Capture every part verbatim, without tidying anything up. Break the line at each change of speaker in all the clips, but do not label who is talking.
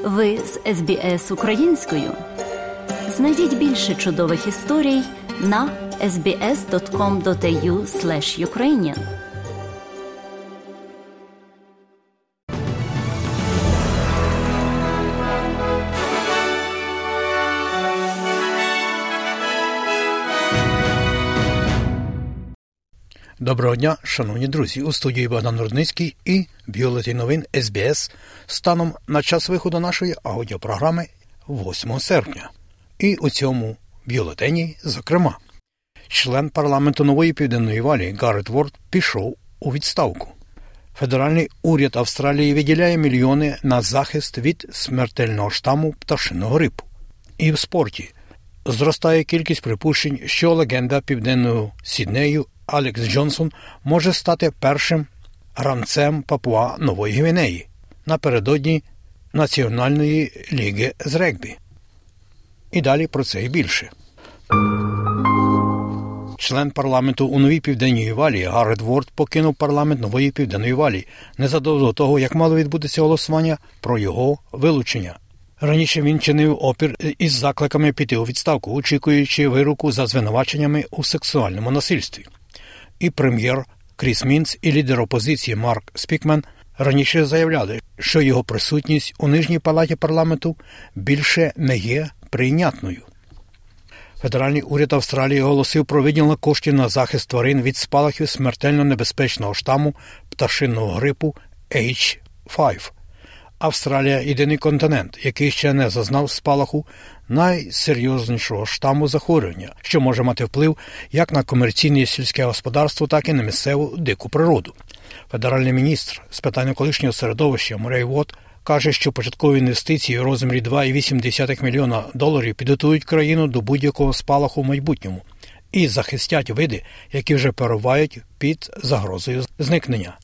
Ви з ес бі ес українською. Знайдіть більше чудових історій на ес бі ес крапка ком крапка ей ю слеш юкрейніан.
Доброго дня, шановні друзі! У студії Богдан Рудницький і бюлетень новин ес бі ес станом на час виходу нашої аудіопрограми восьмого серпня. І у цьому бюлетені, зокрема, член парламенту Нової Південної Валії Гарет Ворд пішов у відставку. Федеральний уряд Австралії виділяє мільйони на захист від смертельного штаму пташиного грипу. І в спорті зростає кількість припущень, що легенда Південного Сіднею Алекс Джонсон може стати першим гравцем Папуа Нової Гвінеї напередодні Національної ліги з регбі. І далі про це і більше. Член парламенту у Новій Південній Валії Гарет Ворд покинув парламент Нової Південної Валії незадовго до того, як мало відбутися голосування про його вилучення. Раніше він чинив опір із закликами піти у відставку, очікуючи вироку за звинуваченнями у сексуальному насильстві. І прем'єр Кріс Мінц, і лідер опозиції Марк Спікмен раніше заявляли, що його присутність у нижній палаті парламенту більше не є прийнятною. Федеральний уряд Австралії оголосив про виділення коштів на захист тварин від спалахів смертельно небезпечного штаму пташиного грипу ейч п'ять. Австралія – єдиний континент, який ще не зазнав спалаху найсерйознішого штаму захворювання, що може мати вплив як на комерційне сільське господарство, так і на місцеву дику природу. Федеральний міністр з питань колишнього середовища Мурей Вот каже, що початкові інвестиції у розмірі два цілих вісім десятих мільйона доларів підготують країну до будь-якого спалаху в майбутньому і захистять види, які вже перебувають під загрозою зникнення.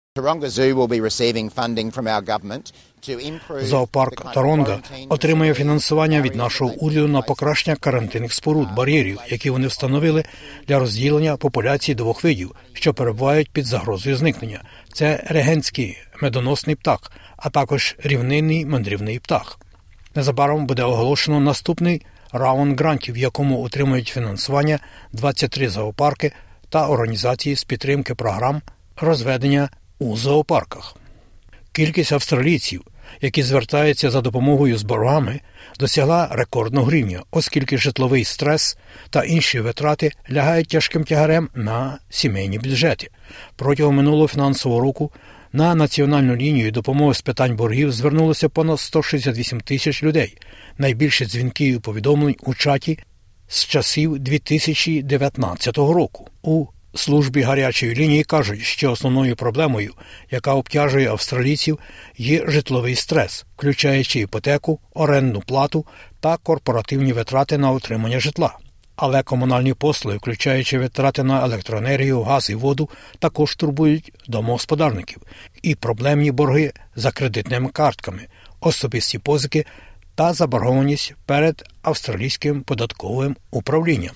Зоопарк Таронга отримує фінансування від нашого уряду на покращення карантинних споруд, бар'єрів, які вони встановили для розділення популяції двох видів, що перебувають під загрозою зникнення. Це регентський медоносний птах, а також рівнинний мандрівний птах. Незабаром буде оголошено наступний раунд грантів, в якому отримують фінансування двадцять три зоопарки та організації з підтримки програм розведення у зоопарках. Кількість австралійців, які звертаються за допомогою з боргами, досягла рекордного рівня, оскільки житловий стрес та інші витрати лягають тяжким тягарем на сімейні бюджети. Протягом минулого фінансового року на національну лінію допомоги з питань боргів звернулося понад сто шістдесят вісім тисяч людей. Найбільше дзвінків і повідомлень у чаті з часів дві тисячі дев'ятнадцятого року. У службі гарячої лінії кажуть, що основною проблемою, яка обтяжує австралійців, є житловий стрес, включаючи іпотеку, орендну плату та корпоративні витрати на утримання житла. Але комунальні послуги, включаючи витрати на електроенергію, газ і воду, також турбують домогосподарників. І проблемні борги за кредитними картками, особисті позики та заборгованість перед австралійським податковим управлінням.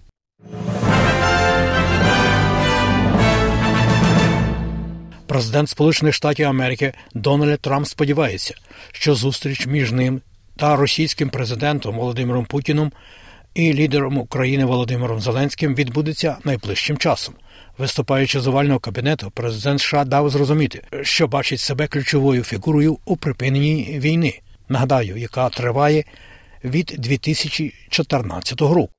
Президент Сполучених Штатів Америки Дональд Трамп сподівається, що зустріч між ним та російським президентом Володимиром Путіним і лідером України Володимиром Зеленським відбудеться найближчим часом. Виступаючи з овального кабінету, президент США дав зрозуміти, що бачить себе ключовою фігурою у припиненні війни, нагадаю, яка триває від дві тисячі чотирнадцятого року.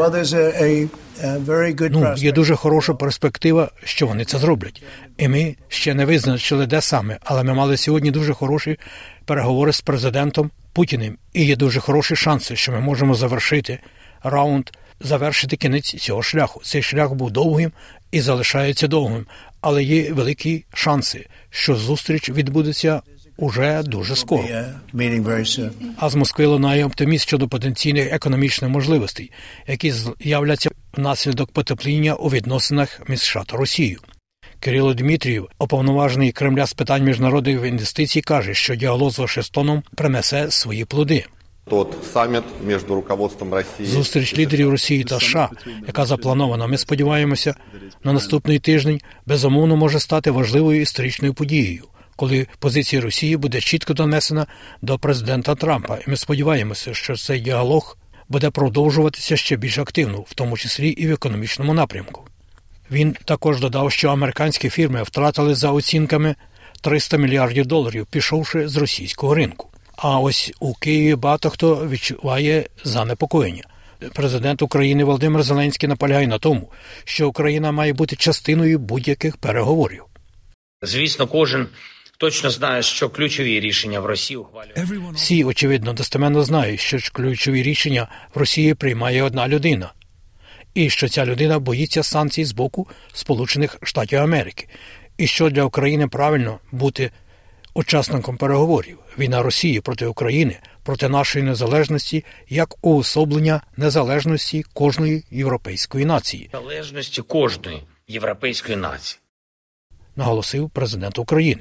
Ну, є дуже хороша перспектива, що вони це зроблять. І ми ще не визначили, де саме, але ми мали сьогодні дуже хороші переговори з президентом Путіним. І є дуже хороші шанси, що ми можемо завершити раунд, завершити кінець цього шляху. Цей шлях був довгим і залишається довгим, але є великі шанси, що зустріч відбудеться уже дуже скоро. А з Москви лунає оптимізм щодо потенційних економічних можливостей, які з'являться внаслідок потепління у відносинах між США та Росією. Кирило Дмитрієв, уповноважений Кремля з питань міжнародних інвестицій, каже, що діалог з Вашингтоном принесе свої плоди.
Тот саміт між руководством Росії...
Зустріч лідерів Росії та США, яка запланована, ми сподіваємося, на наступний тиждень, безумовно може стати важливою історичною подією, коли позиція Росії буде чітко донесена до президента Трампа. І ми сподіваємося, що цей діалог буде продовжуватися ще більш активно, в тому числі і в економічному напрямку. Він також додав, що американські фірми втратили за оцінками триста мільярдів доларів, пішовши з російського ринку. А ось у Києві багато хто відчуває занепокоєння. Президент України Володимир Зеленський наполягає на тому, що Україна має бути частиною будь-яких переговорів.
Звісно, кожен точно знає, що ключові рішення в Росії ухвалює.
Всі, очевидно, достеменно знають, що ключові рішення в Росії приймає одна людина. І що ця людина боїться санкцій з боку Сполучених Штатів Америки. І що для України правильно бути учасником переговорів. Війна Росії проти України, проти нашої незалежності, як уособлення незалежності кожної європейської нації.
Незалежності кожної європейської нації.
Наголосив президент України.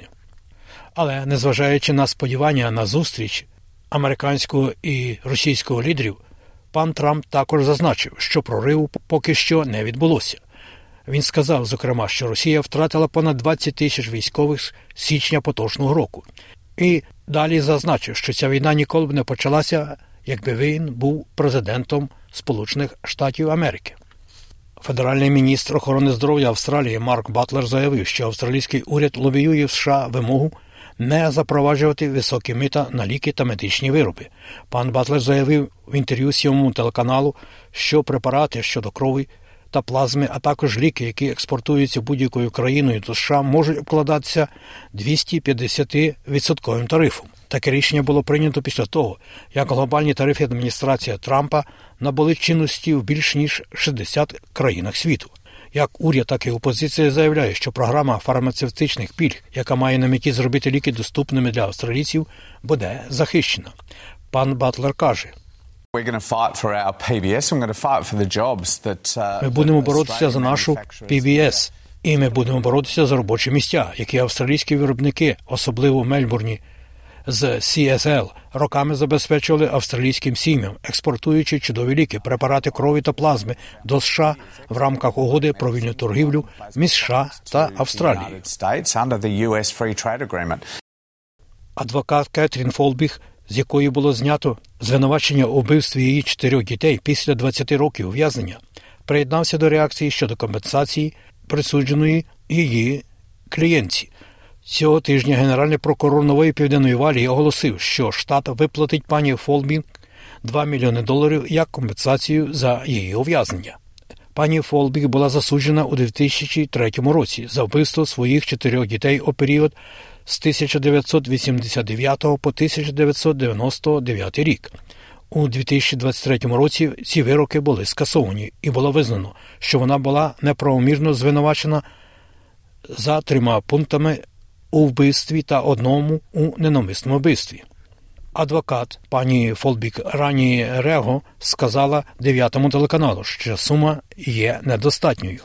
Але, незважаючи на сподівання на зустріч американського і російського лідерів, пан Трамп також зазначив, що прориву поки що не відбулося. Він сказав, зокрема, що Росія втратила понад двадцять тисяч військових з січня поточного року. І далі зазначив, що ця війна ніколи б не почалася, якби він був президентом Сполучених Штатів Америки. Федеральний міністр охорони здоров'я Австралії Марк Батлер заявив, що австралійський уряд лобіює в США вимогу не запроваджувати високі мита на ліки та медичні вироби. Пан Батлер заявив в інтерв'ю сьомому телеканалу, що препарати щодо крові та плазми, а також ліки, які експортуються будь-якою країною до США, можуть обкладатися двісті п'ятдесят відсотковим тарифом. Таке рішення було прийнято після того, як глобальні тарифи адміністрації Трампа набули чинності в більш ніж шістдесят країнах світу. Як уряд, так і опозиція заявляє, що програма фармацевтичних пільг, яка має на меті зробити ліки доступними для австралійців, буде захищена. Пан Батлер каже: ми будемо боротися за нашу пі бі ес, і ми будемо боротися за робочі місця, які австралійські виробники, особливо в Мельбурні, з сі ес ел, роками забезпечували австралійським сім'ям, експортуючи чудові ліки, препарати крові та плазми до США в рамках угоди про вільну торгівлю між США та Австралією. Адвокат Кетрін Фолбіг, з якої було знято звинувачення у вбивстві її чотирьох дітей після двадцяти років ув'язнення, приєднався до реакції щодо компенсації, присудженої її клієнтці. Цього тижня генеральний прокурор Нової Південної Валії оголосив, що штат виплатить пані Фолбінг два мільйони доларів як компенсацію за її ув'язнення. Пані Фолбінг була засуджена у дві тисячі третьому році за вбивство своїх чотирьох дітей у період з тисяча дев'ятсот вісімдесят дев'ятого по тисяча дев'ятсот дев'яносто дев'ятий рік. У дві тисячі двадцять третьому році ці вироки були скасовані і було визнано, що вона була неправомірно звинувачена за трьома пунктами у вбивстві та одному у ненавмисному вбивстві. Адвокат пані Фолбік Рані Рего сказала дев'ятому телеканалу, що сума є недостатньою.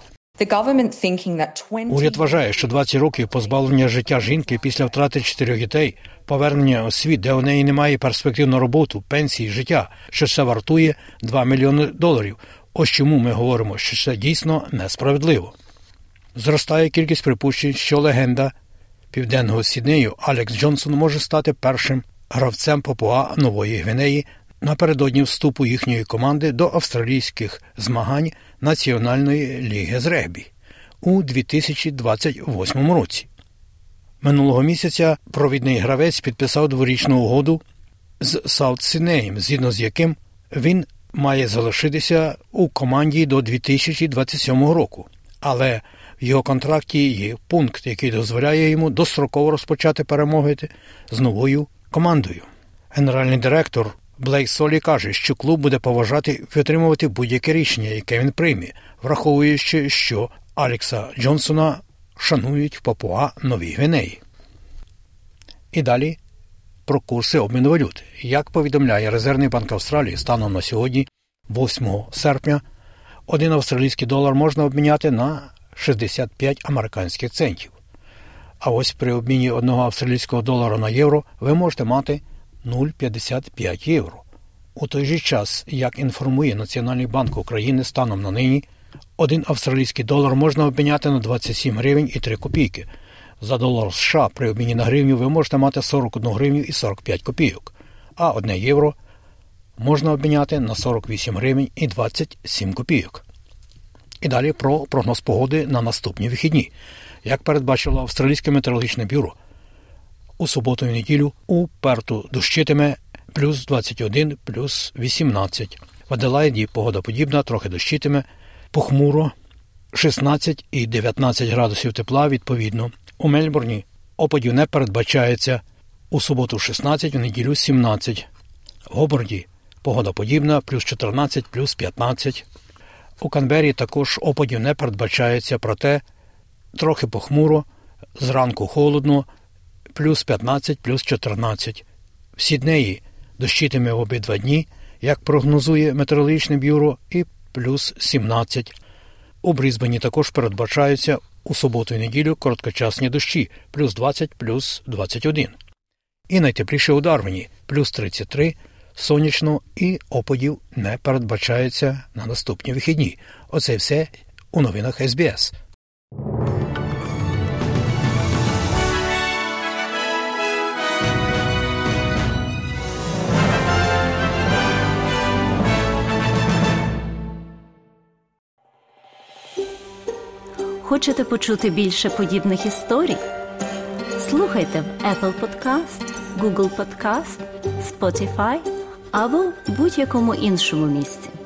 Уряд вважає, що двадцять років позбавлення життя жінки після втрати чотирьох дітей, повернення у світ, де у неї немає перспектив на роботу, пенсії, життя, що це вартує два мільйони доларів. Ось чому ми говоримо, що це дійсно несправедливо. Зростає кількість припущень, що легенда Південного Сіднею Алекс Джонсон може стати першим гравцем Папуа Нової Гвінеї напередодні вступу їхньої команди до австралійських змагань Національної ліги з регбі у дві тисячі двадцять восьмому році. Минулого місяця провідний гравець підписав дворічну угоду з Саут Сіднеєм, згідно з яким він має залишитися у команді до дві тисячі двадцять сьомого року. Але в його контракті є пункт, який дозволяє йому достроково розпочати перемоги з новою командою. Генеральний директор Блейк Солі каже, що клуб буде поважати і підтримувати будь-яке рішення, яке він прийме, враховуючи, що Алекса Джонсона шанують в Папуа Новій Гвінеї. І далі про курси обміну валют. Як повідомляє Резервний банк Австралії, станом на сьогодні, восьмого серпня, один австралійський долар можна обміняти на шістдесят п'ять американських центів. А ось при обміні одного австралійського долара на євро ви можете мати нуль цілих п'ятдесят п'ять євро. У той же час, як інформує Національний банк України, станом на нині, один австралійський долар можна обміняти на двадцять сім гривень і три копійки. За долар США при обміні на гривню ви можете мати сорок одну гривню і сорок п'ять копійок, а одне євро можна обміняти на сорок вісім гривень і двадцять сім копійок. І далі про прогноз погоди на наступні вихідні. Як передбачило Австралійське метеорологічне бюро, у суботу і неділю у Перту дощитиме плюс двадцять один, плюс вісімнадцять. В Аделаїді погода подібна, трохи дощитиме, похмуро, шістнадцять і дев'ятнадцять градусів тепла відповідно. У Мельбурні опадів не передбачається, у суботу шістнадцять, в неділю сімнадцять. В Гобарді погода подібна, плюс чотирнадцять, плюс п'ятнадцять. У Канбері також опадів не передбачається, проте трохи похмуро, зранку холодно, плюс п'ятнадцять, плюс чотирнадцять. В Сіднеї дощитиме в обидва дні, як прогнозує метеорологічне бюро, і плюс сімнадцять. У Брізбені також передбачаються у суботу і неділю короткочасні дощі, плюс двадцять, плюс двадцять один. І найтепліше у Дарвіні, плюс тридцять три, сонячно і опадів не передбачається на наступні вихідні. Оце все у новинах ес бі ес.
Хочете почути більше подібних історій? Слухайте в Apple Podcast, Google Podcast, Spotify або будь-якому іншому місці.